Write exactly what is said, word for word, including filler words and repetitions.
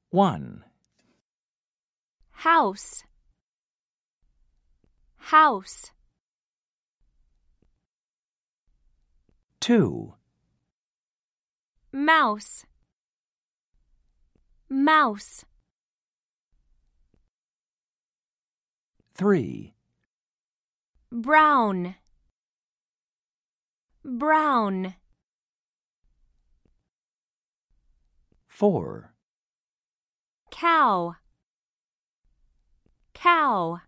One, house, house. two, Mouse, mouse. three, Brown, brown. four, Cow, cow.